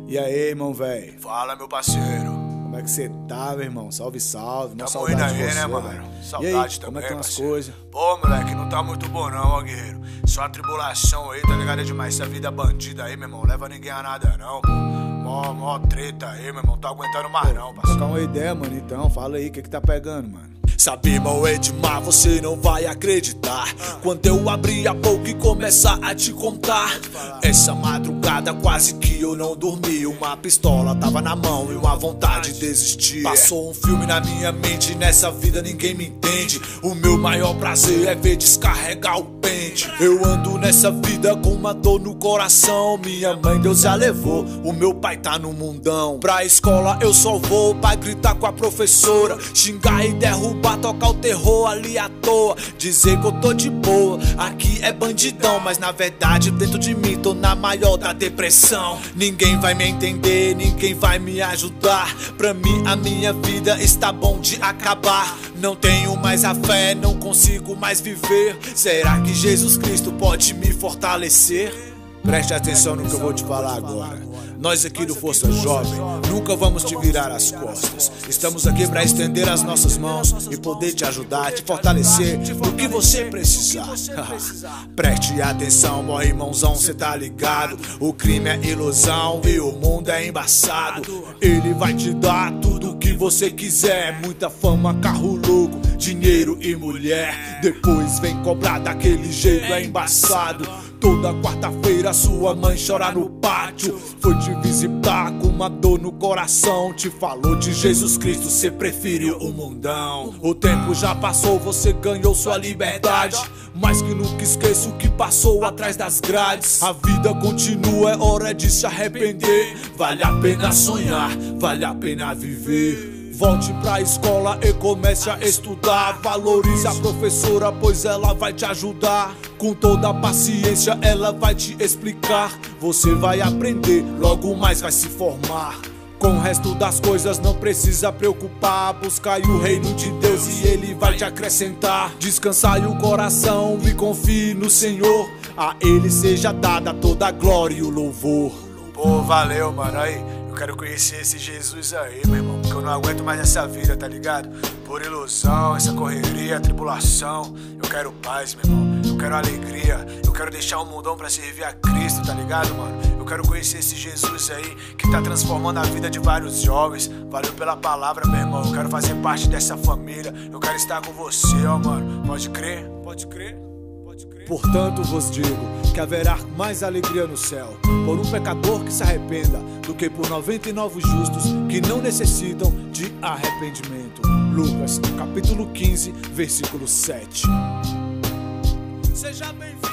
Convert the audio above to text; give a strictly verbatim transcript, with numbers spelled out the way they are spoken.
E aí, irmão, velho? Fala, meu parceiro. Como é que você tá, meu irmão? Salve, salve. Uma Tamo indo saudade aí, de você, né, mano? velho. Saudade e aí, também, como é que estão as parceiro. coisas? Pô, moleque, não tá muito bom não, ó, guerreiro. Só a tribulação aí, tá ligado? É demais essa vida bandida aí, meu irmão. Leva ninguém a nada, não, pô. Mó, mó treta aí, meu irmão. Tô aguentando mais não, parceiro. Trocar uma ideia, mano, então. Fala aí, o que que tá pegando, mano? Sabe, irmão Edmar, você não vai acreditar quando eu abrir a boca e começar a te contar. Essa madrugada quase que eu não dormi. Uma pistola tava na mão e uma vontade de desistir. Passou um filme na minha mente, nessa vida ninguém me entende. O meu maior prazer é ver descarregar o pente. Eu ando nessa vida com uma dor no coração. Minha mãe Deus já levou, o meu pai tá no mundão. Pra escola eu só vou pra gritar com a professora, xingar e derrubar, tocar o terror ali à toa, dizer que eu tô de boa, aqui é bandidão, mas na verdade dentro de mim tô na maior da depressão. Ninguém vai me entender, ninguém vai me ajudar. Pra mim a minha vida está bom de acabar. Não tenho mais a fé, não consigo mais viver. Será que Jesus Cristo pode me fortalecer? Preste atenção no que eu vou te falar agora. Nós aqui do Força Jovem nunca vamos te virar as costas. Estamos aqui para estender as nossas mãos e poder te ajudar, te fortalecer no que você precisar. Preste atenção, meu irmãozão, cê tá ligado? O crime é ilusão e o mundo é embaçado. Ele vai te dar tudo o que você quiser, muita fama, carro louco, dinheiro e mulher. Depois vem cobrar daquele jeito, é embaçado. Toda quarta-feira sua mãe chora no pátio. Foi te visitar com uma dor no coração. Te falou de Jesus Cristo, cê preferiu o mundão. O tempo já passou, você ganhou sua liberdade, mas que nunca esqueça o que passou atrás das grades. A vida continua, é hora de se arrepender. Vale a pena sonhar, vale a pena viver. Volte pra escola e comece a estudar. Valorize a professora, pois ela vai te ajudar. Com toda a paciência ela vai te explicar. Você vai aprender, logo mais vai se formar. Com o resto das coisas não precisa preocupar. Buscai o reino de Deus e Ele vai te acrescentar. Descansai o coração e confie no Senhor. A Ele seja dada toda a glória e o louvor. Pô, valeu, mano. Aí, eu quero conhecer esse Jesus aí, meu irmão, porque eu não aguento mais essa vida, tá ligado? Por ilusão, essa correria, tribulação. Eu quero paz, meu irmão. Eu quero alegria. Eu quero deixar o mundão pra servir a Cristo, tá ligado, mano? Eu quero conhecer esse Jesus aí que tá transformando a vida de vários jovens. Valeu pela palavra, meu irmão. Eu quero fazer parte dessa família. Eu quero estar com você, ó, mano. Pode crer? Pode crer? Portanto vos digo que haverá mais alegria no céu por um pecador que se arrependa do que por noventa e nove justos que não necessitam de arrependimento. Lucas, capítulo quinze, versículo sete. Seja bem-vindo.